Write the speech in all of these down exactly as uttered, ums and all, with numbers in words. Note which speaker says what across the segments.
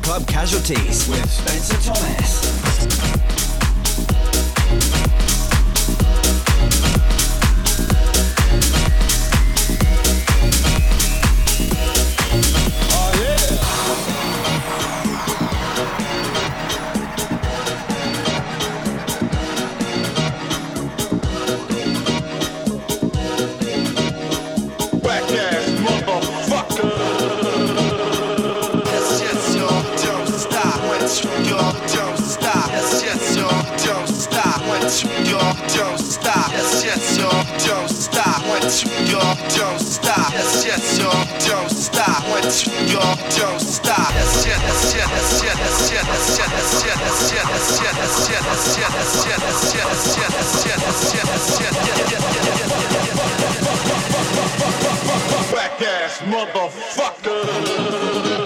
Speaker 1: Club Casualties with Spencer Thomas.
Speaker 2: Whack ass motherfucker.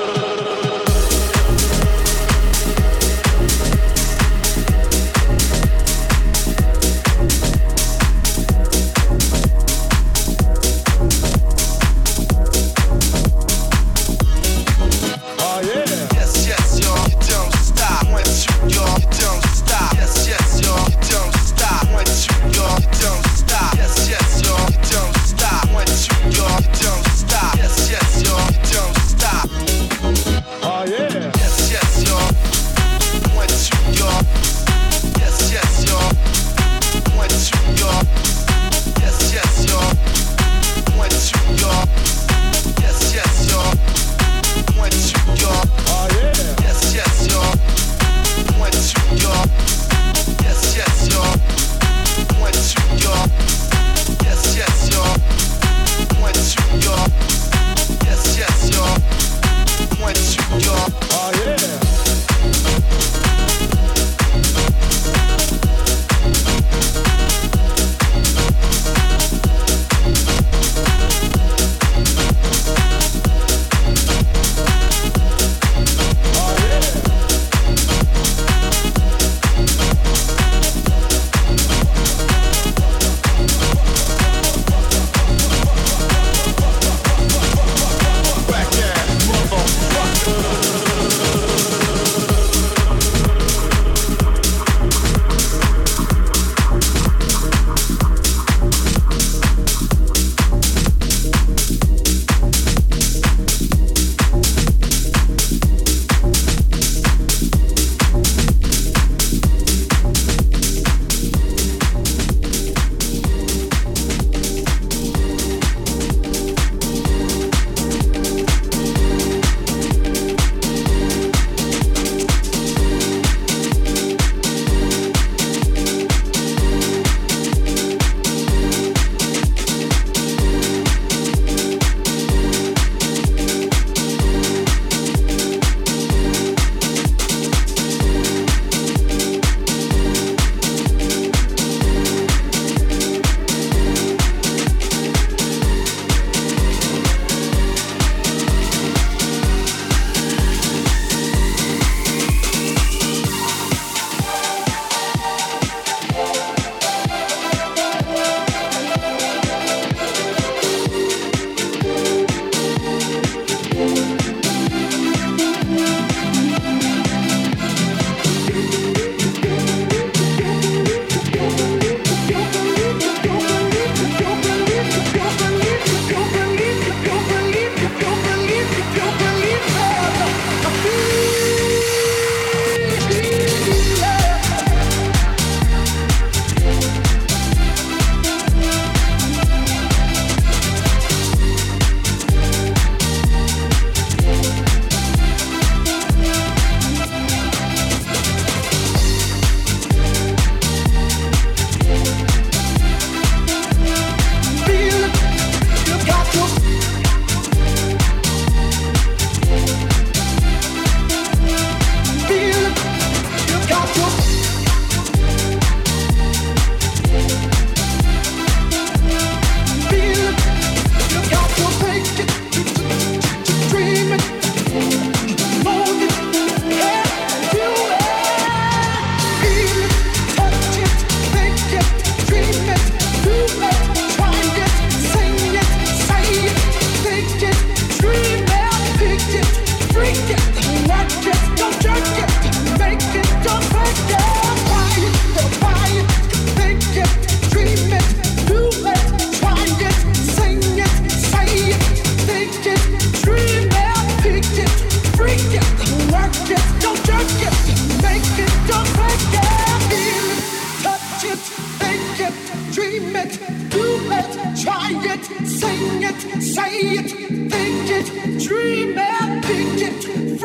Speaker 2: Whack ass motherfucker.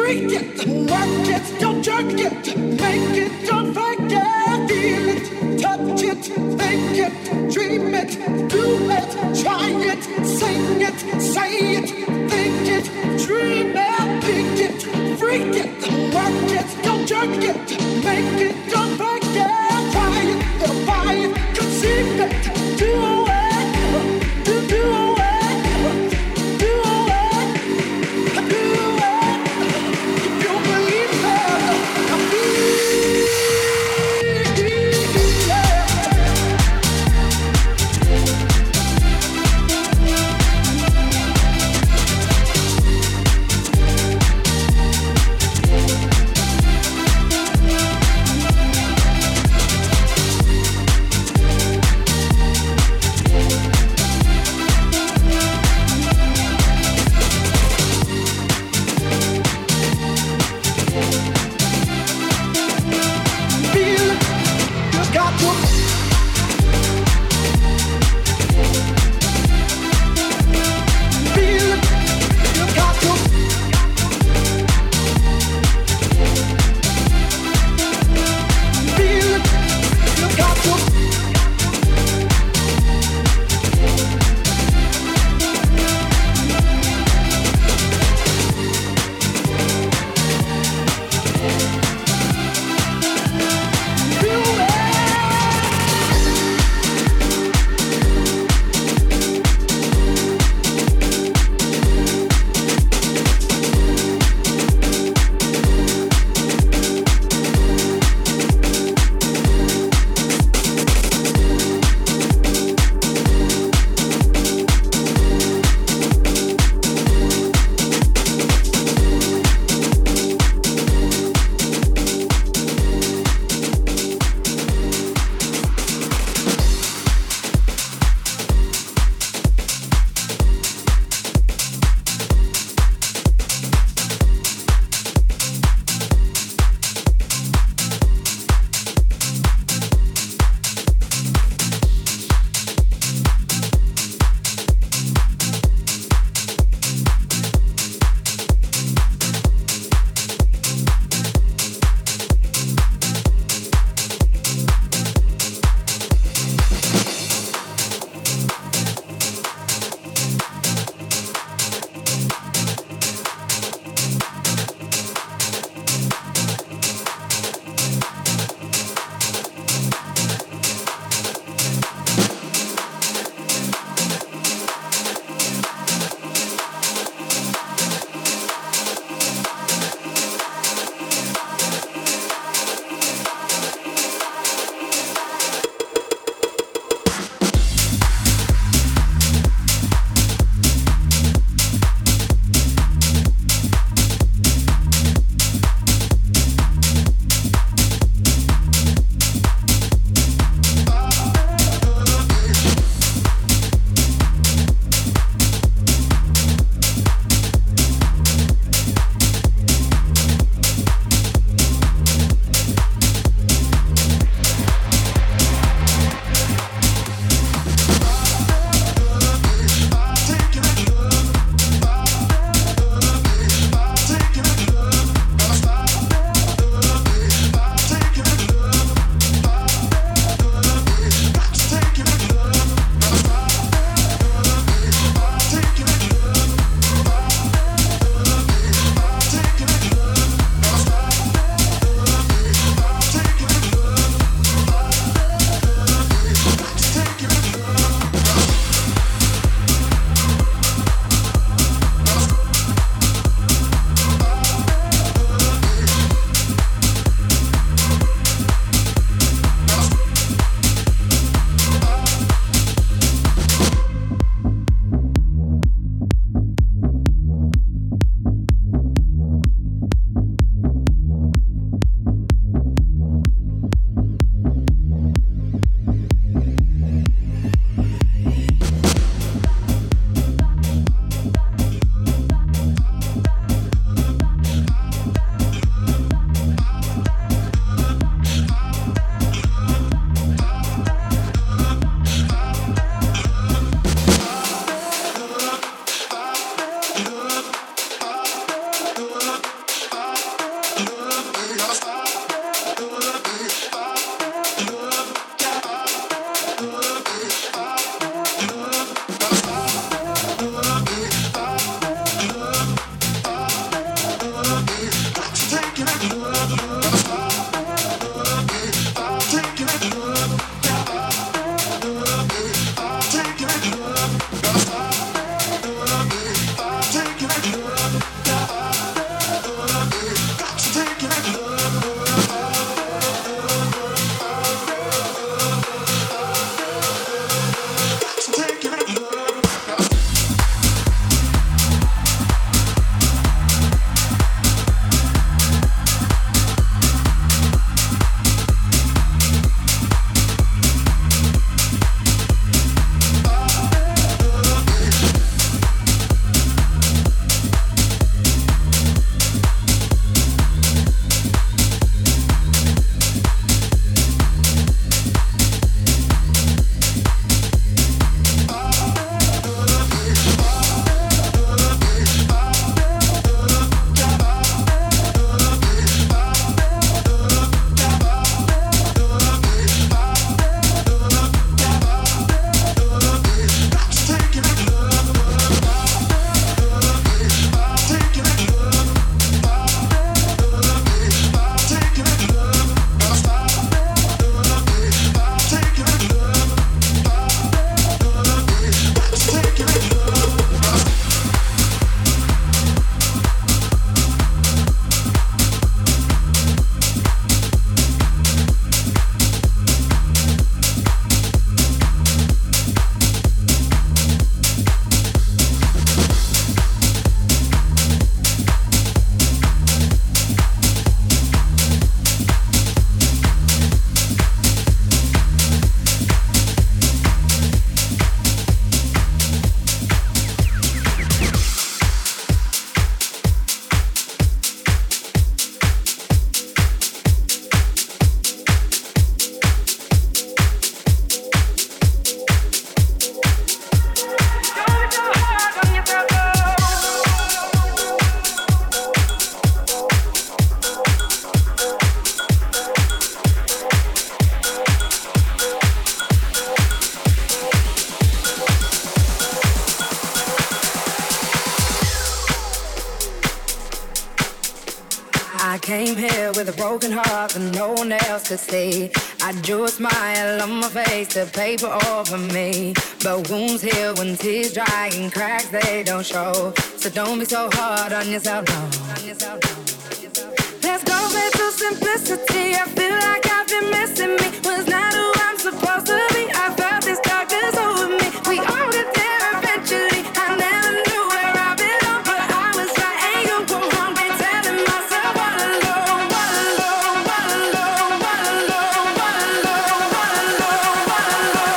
Speaker 3: freak it, work it, don't jerk it, make it, don't fake it, feel it, touch it, think it, dream it, do it, try it, sing it, say it, think it, dream it, think it, freak it, work it, don't jerk it, make it, don't fake it, try it, they'll buy it, conceive it, do it, do, do it.
Speaker 4: I came here with a broken heart that no one else could see. I drew a smile on my face to paper over me. But wounds heal when tears dry and cracks they don't show. So don't be so hard on yourself, no. Let's go back to simplicity. I feel like I've been missing me. Was not who I'm supposed to be. I felt this darkness over me. We all get there eventually. I never knew where I belonged, but I was right and you were wrong. Been telling myself all alone, all alone, all alone, all alone, all alone, all alone, all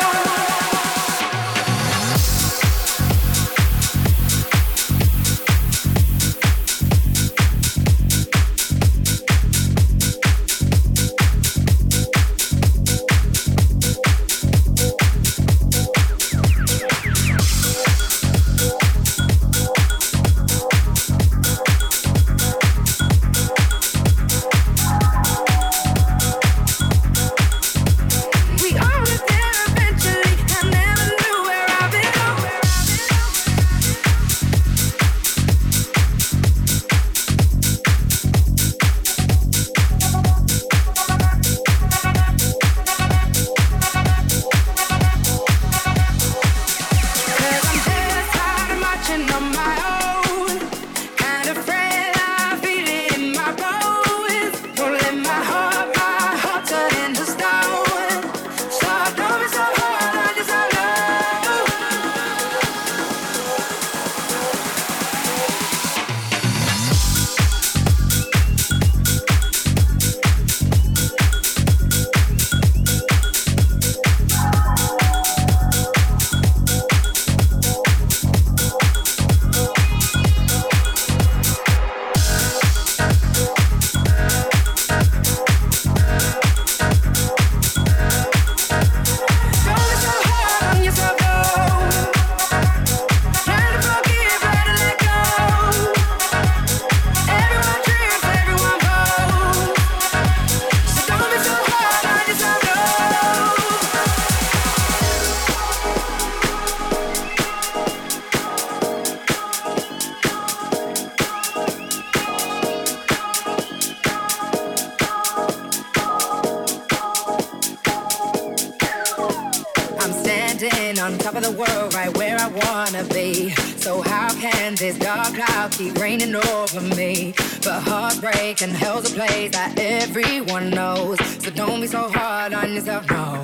Speaker 4: on top of the world, right where I wanna be. So how can this dark cloud keep raining over me? But heartbreak and hell's a place that everyone knows. So don't be so hard on yourself, no.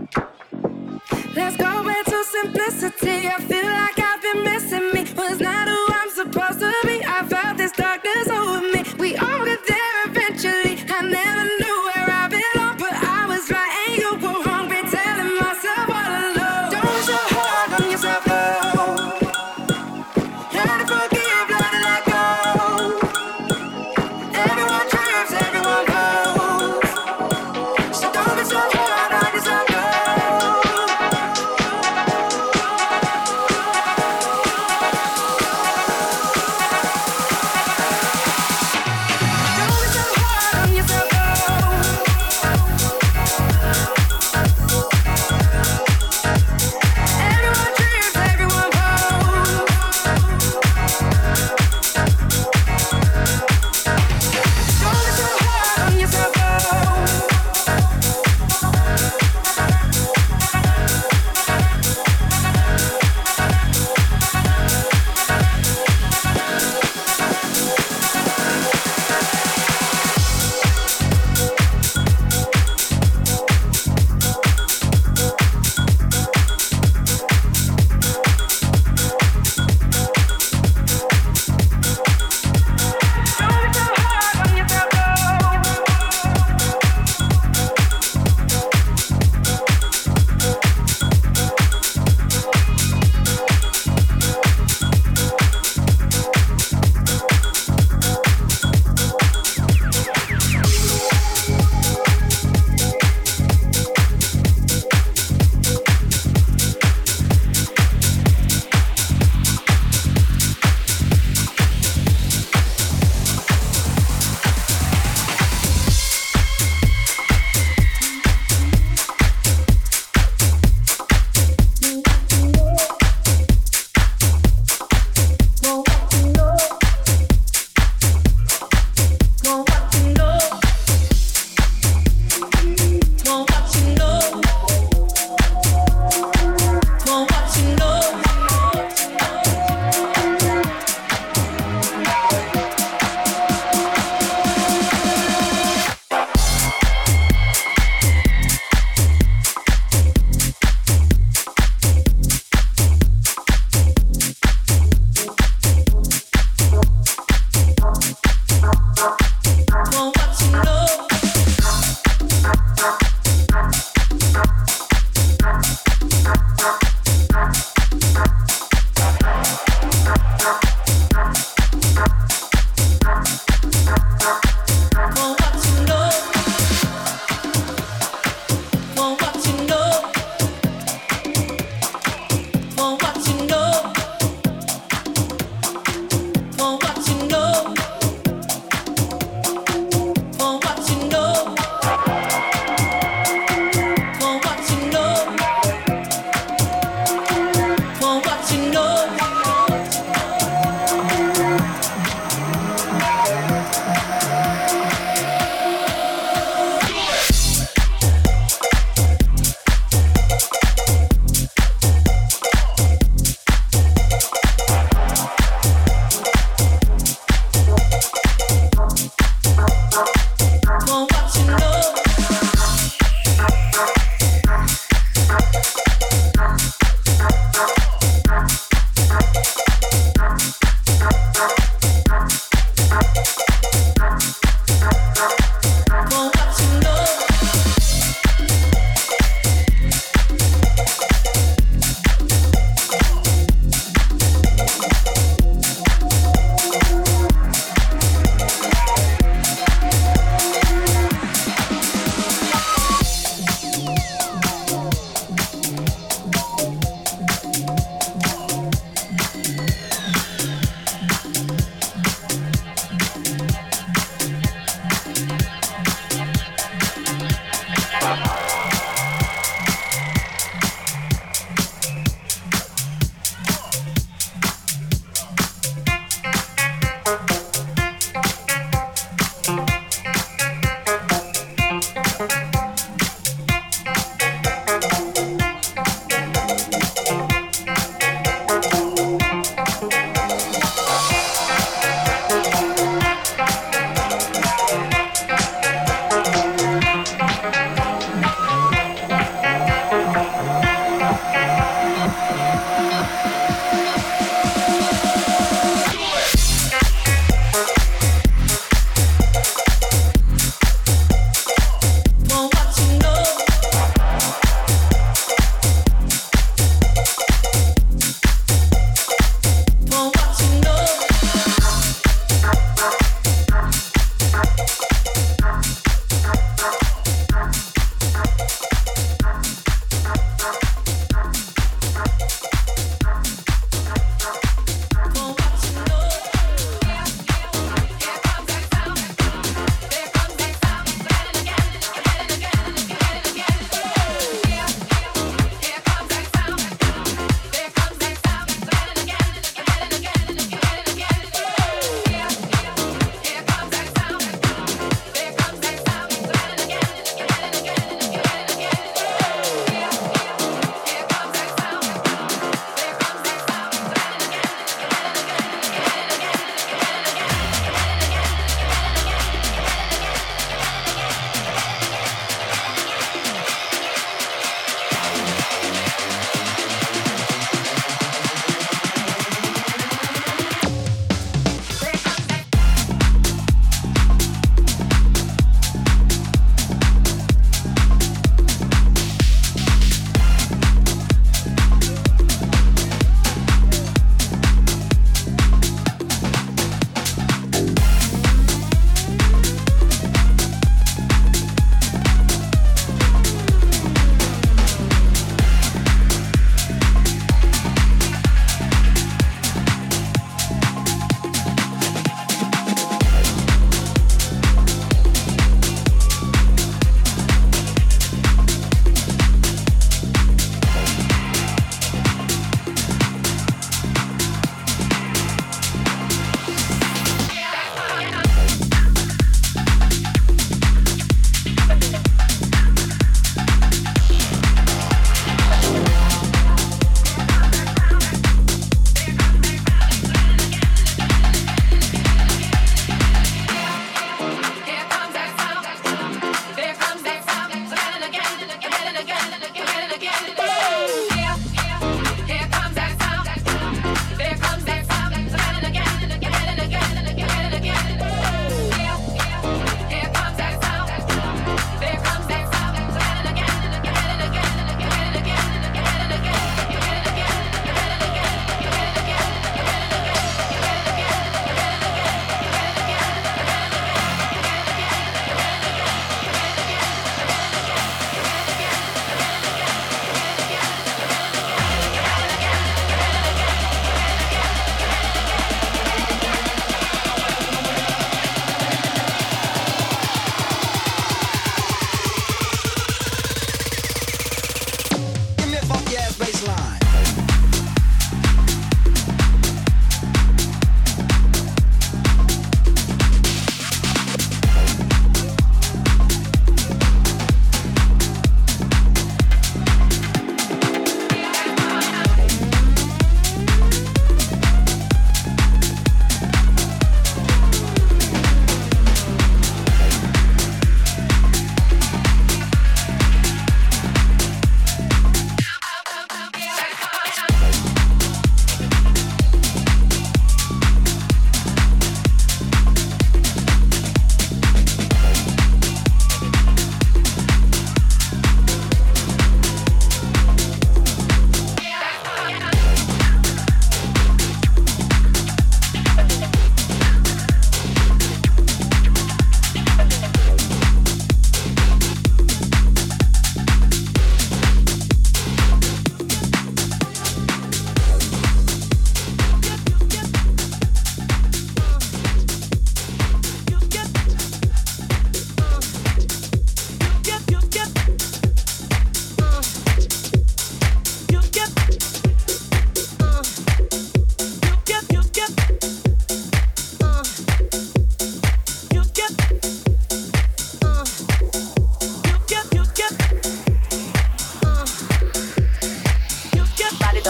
Speaker 4: Let's go back to simplicity. I feel like I've been missing me. Was not who I'm supposed to be. I felt this darkness over me. We all get there eventually. I never knew where I belonged, but I was right and you were wrong. Been telling myself all alone. Don't be so hard on yourself, no. Learn to forgive, learn to let go. Everyone trips, everyone goes. So don't be so hard on yourself, no.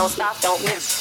Speaker 4: don't stop, don't miss.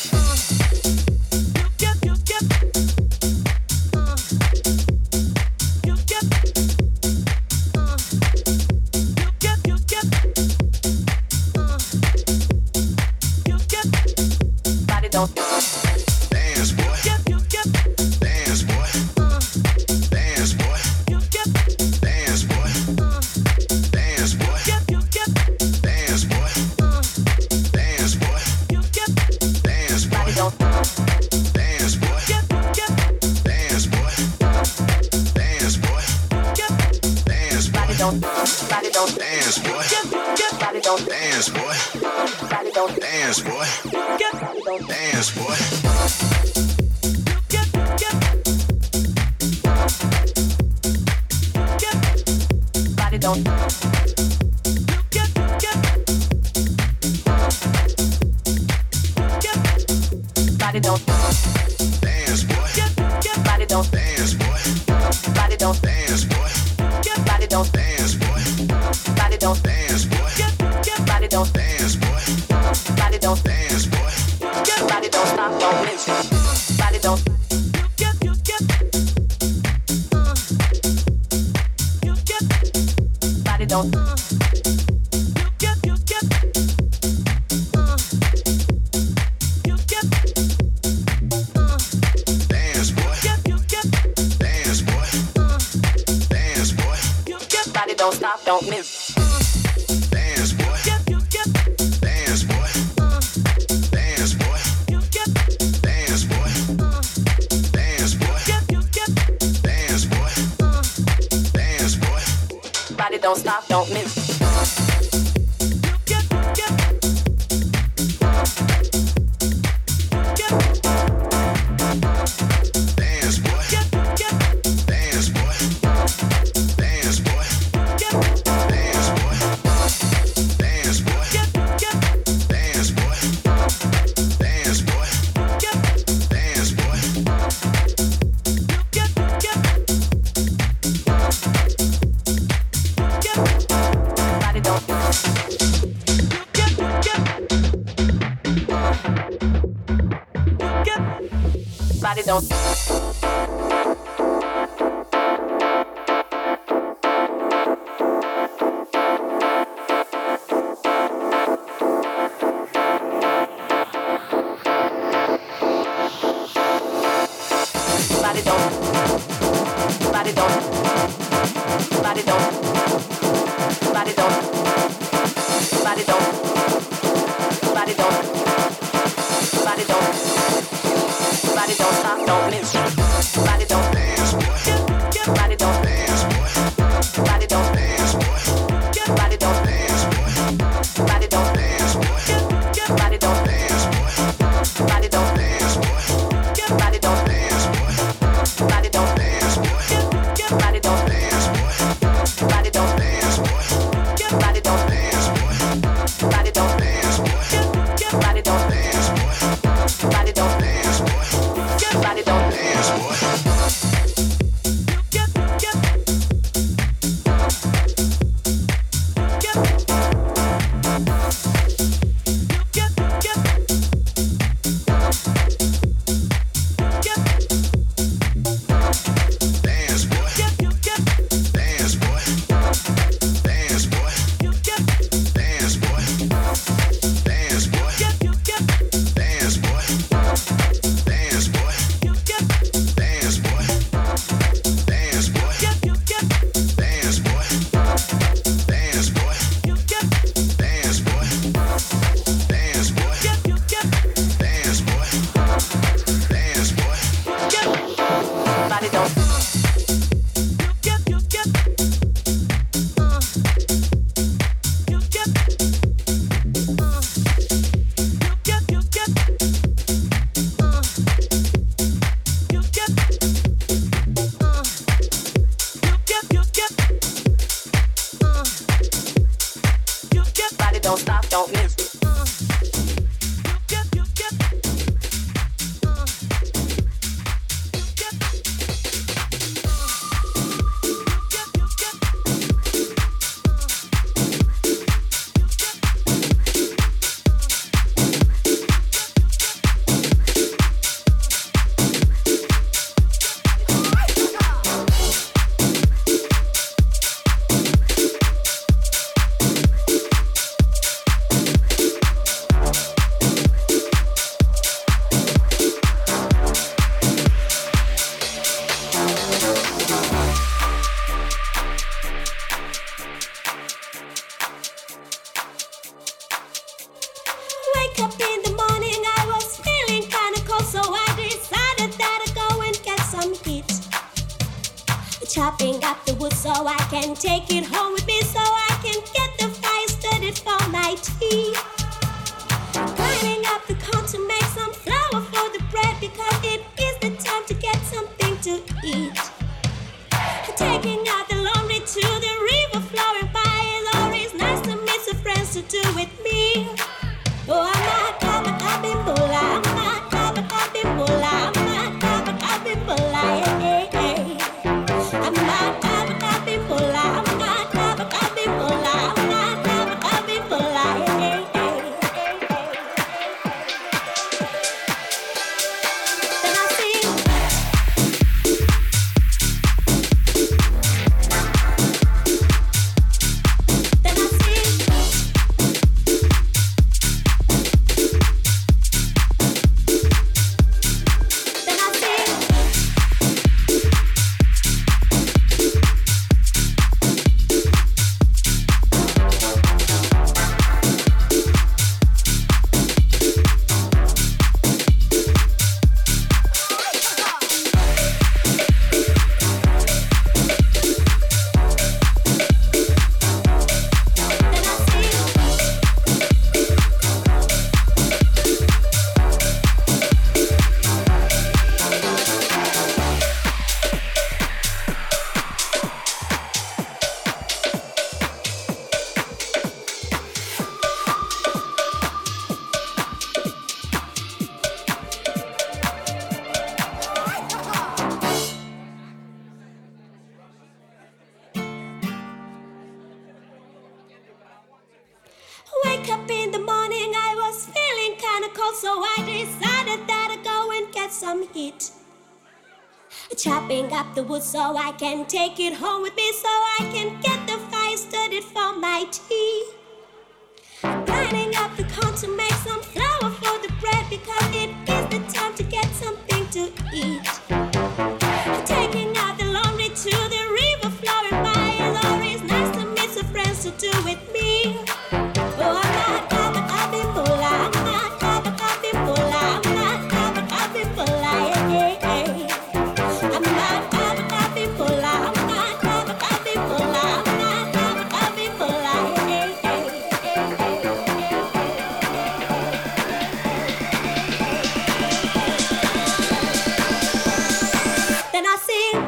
Speaker 5: Don't stop, don't miss. Body don't. Body don't. Body don't. Body don't. Body don't. Body don't. Body don't. Body don't. Body don't stop, don't miss. Body don't dance, boy. Body don't dance, boy. Body don't dance, boy. Body don't dance, boy. Body don't dance, boy. Body don't dance, boy. Body don't dance, boy. Body don't dance, boy. Body don't dance, boy. Body don't dance, boy. Body don't dance, boy. Body don't dance, boy. Body don't dance, boy. Body don't dance, boy. Body don't dance, boy. Body don't dance.
Speaker 6: Chopping up the wood so I can take it home with me, so I can get the fire started for my tea. Grinding up the corn to make some flour for the bread, because it is the time to get something to eat. Taking out the laundry to the river, flowing by. It's always nice to meet some friends to do with me. Oh, I'm not Kaba Kabimbula, I'm not Kaba Kabimbula, I'm not Kaba Kabimbula, hey, hey, hey. I'm not Kaba Kabimbula, I'm not Kaba Kabimbula, I'm not Kaba Kabimbula, hey, hey, hey, hey. Then I sing. Then I sing. Then I sing. Then I sing. Wake up in the morning, I was feeling kinda cold, so I decided that I'd go and get some heat. Chopping up the wood so I can take it home with me, so I can get the fire started for my tea. Grinding up the corn to make some flour for the bread, because it is the time to get something to eat. Taking out the laundry to the river, flowing by. It's always nice to meet some friends to do with me. Oh, I'm not Kaba Kabimbula, I'm not Kaba Kabimbula, I'm not Kaba Kabimbula, hey, hey, hey. I'm not Kaba Kabimbula, I'm not Kaba Kabimbula, I'm not Kaba Kabimbula, hey, hey, hey, hey, hey. Then I sing.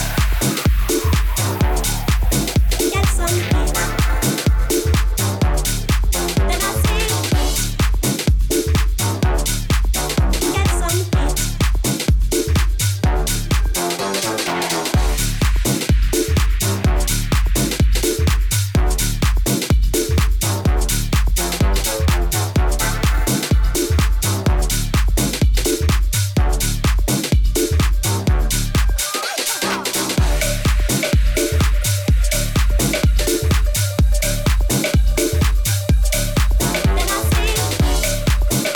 Speaker 6: Get some heat. Then I sing. Get some heat. Then I sing.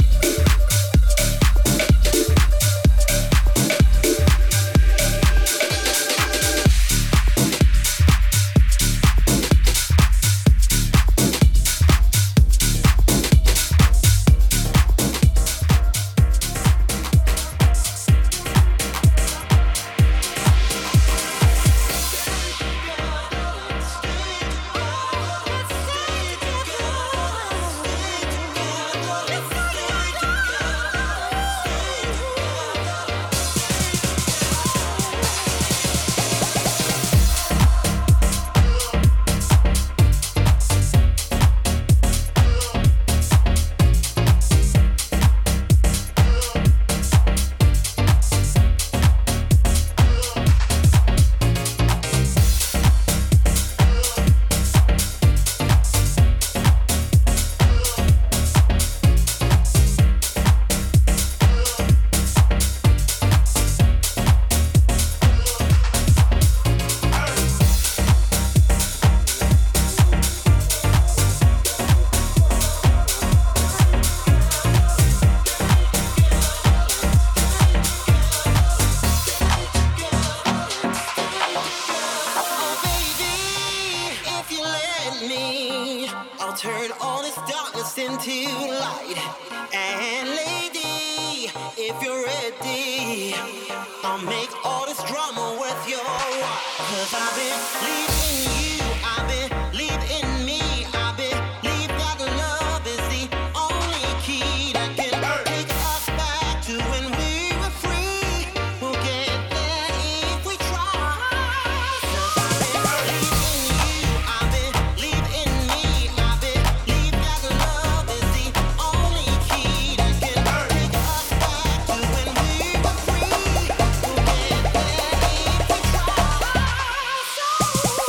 Speaker 7: I'll turn all this darkness into light. And lady, If you're ready, I'll make all this drama worth your while. Cause I believe in you, I believe in me, I believe that love is the only key that can take us back to when we were free. We'll get there if we try. Cause I believe in you, I believe in me, I believe that love is the only key that can take us back to when we were free. We'll get there if we try. So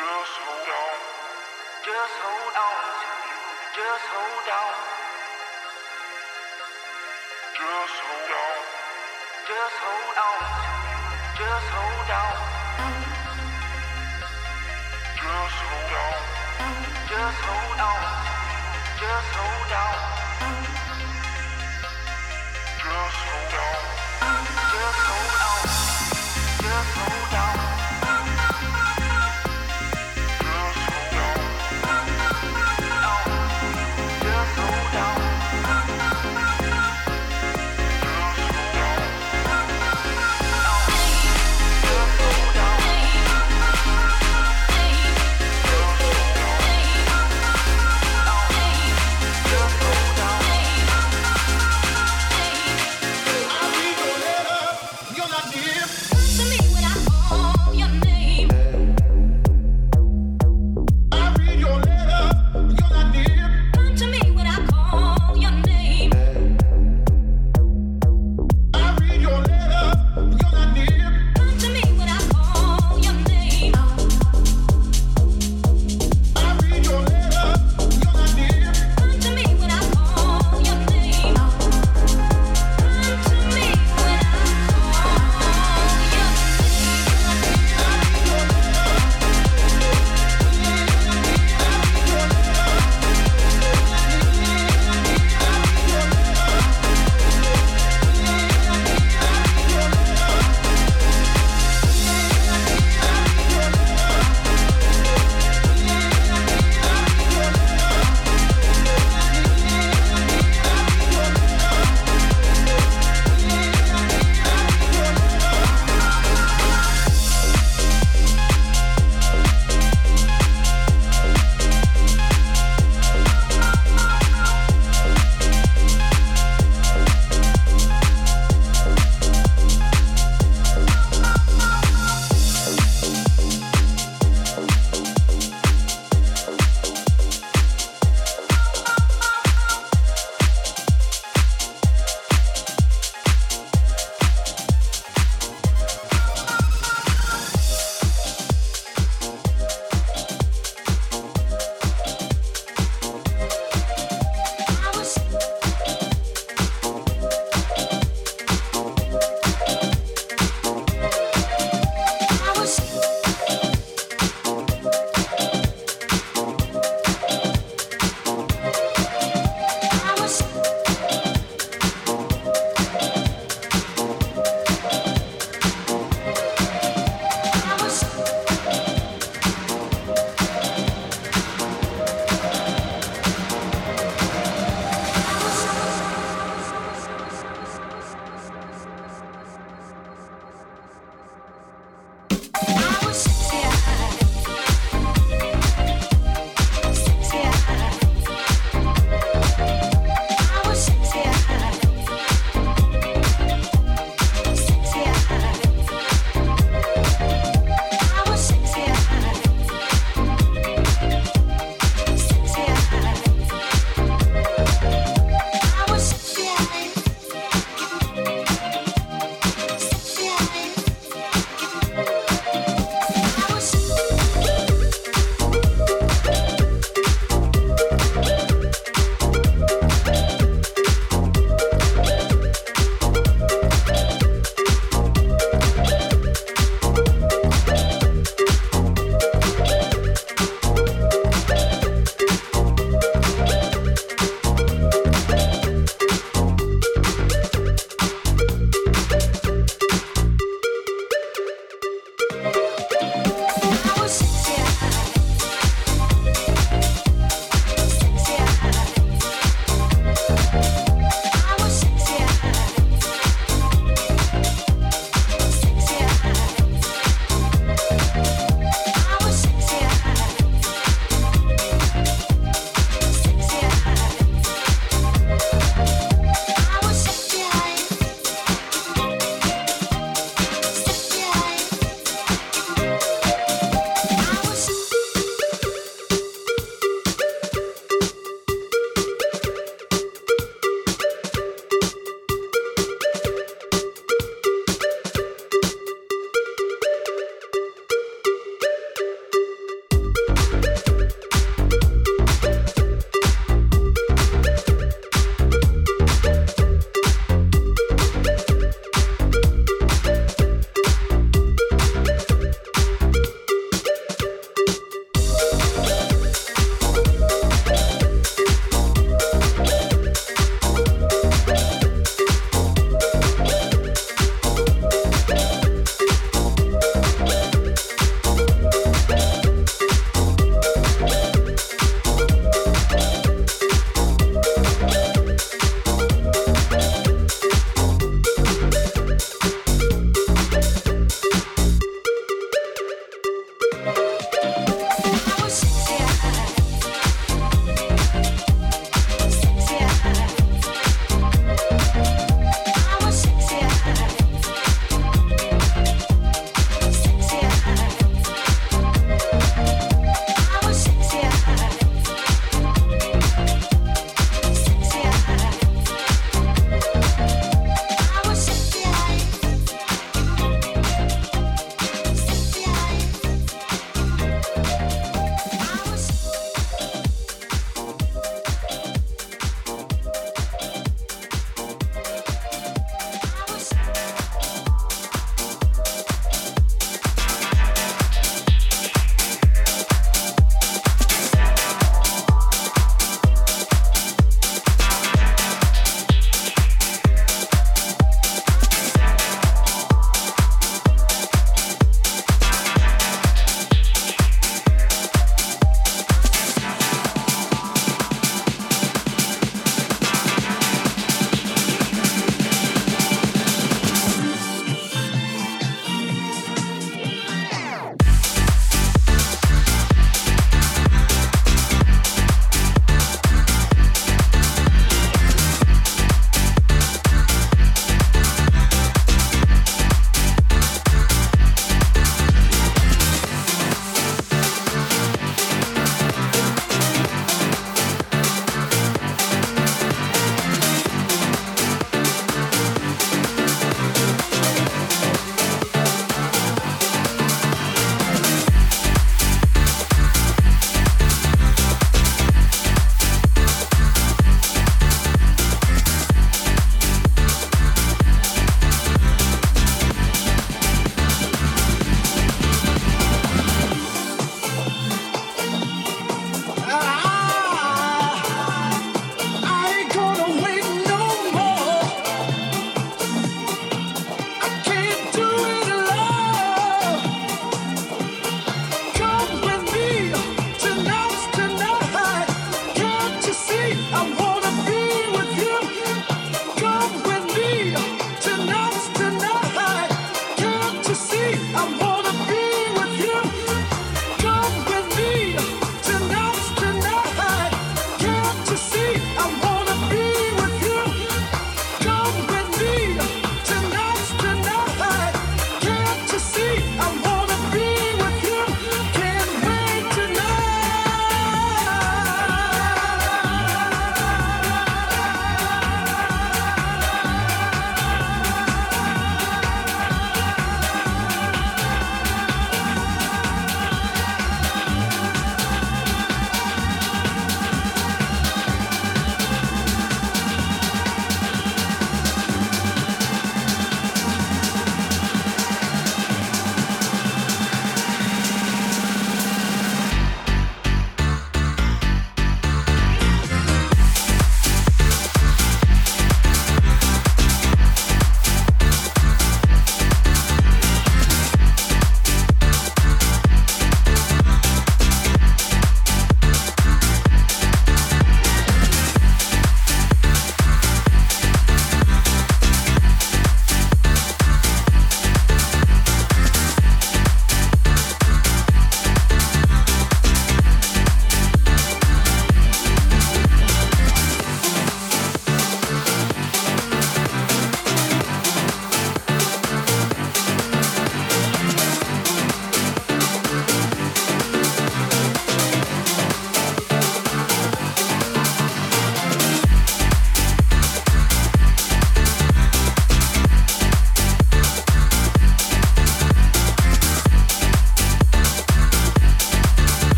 Speaker 2: Just hold on.
Speaker 8: Just hold on to you. Just hold on.
Speaker 2: Just hold on.
Speaker 8: Just hold on to you. Just hold on.
Speaker 2: Just hold on.
Speaker 8: Just hold on to you. Just hold on.
Speaker 2: Just hold on.
Speaker 8: Just hold on.